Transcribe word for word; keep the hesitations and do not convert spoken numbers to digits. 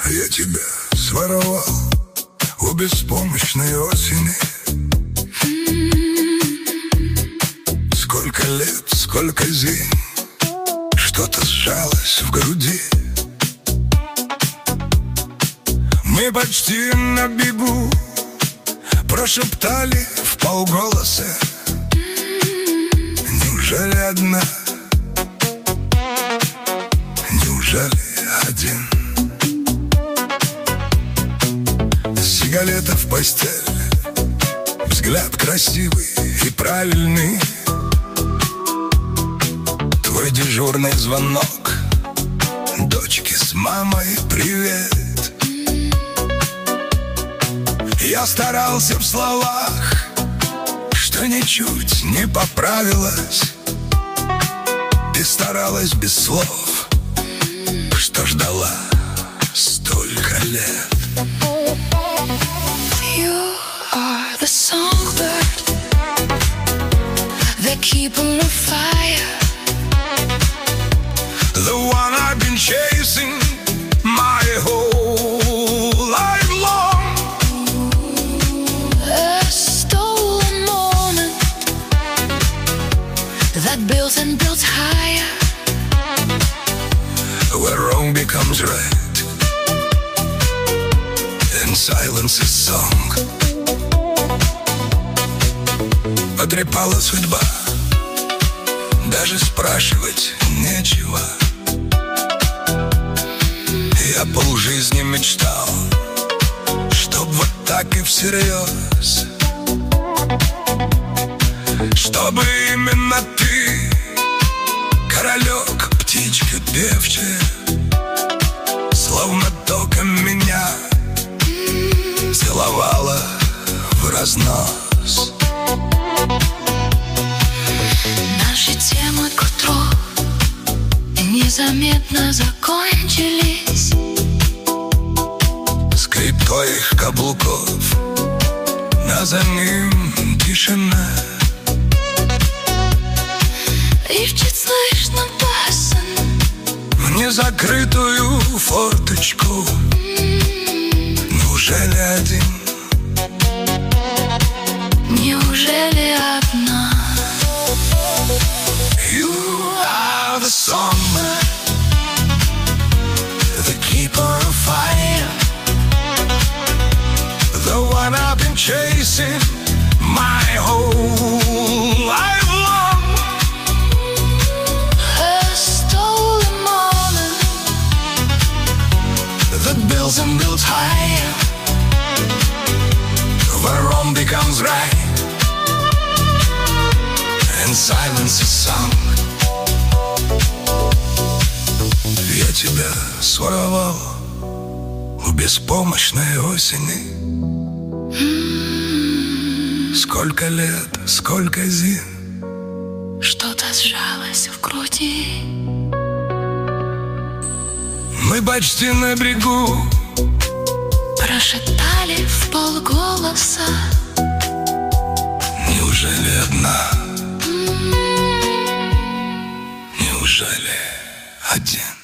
Я тебя своровал у беспомощной осени. Сколько лет, сколько зим, что-то сжалось в груди. Мы почти на бегу прошептали вполголоса: неужели одна? Неужели один? Сигарета в постель, взгляд красивый и правильный, твой дежурный звонок, дочке с мамой привет. Я старался в словах, что ничуть не поправилась. Ты старалась без слов, что ждала столько лет. You are the songbird, the keeper of fire, the one I've been chasing my whole life long. a stolen moment that builds and builds higher, Where wrong becomes right and silence is song. Потрепала судьба, даже спрашивать нечего. Я полжизни мечтал, чтоб вот так и всерьез, чтобы именно ты, королек, птичка певчая, словно током меня целовала в разнос. Наши темы к утру незаметно закончились. Скрип твоих каблуков, а за ним тишина. И чуть слышно басом В незакрытую форточку. Неужели один? неужели одна? You are the songbird, the keeper of fire, the one I've been chasing my whole life long. A stolen moment That builds and builds higher, where wrong becomes right and silence is sung. Я тебя своровал у беспомощной осени. Сколько лет, сколько зим, что-то сжалось в груди. мы почти на берегу Прошептали в полголоса: неужели одна? Неужели один?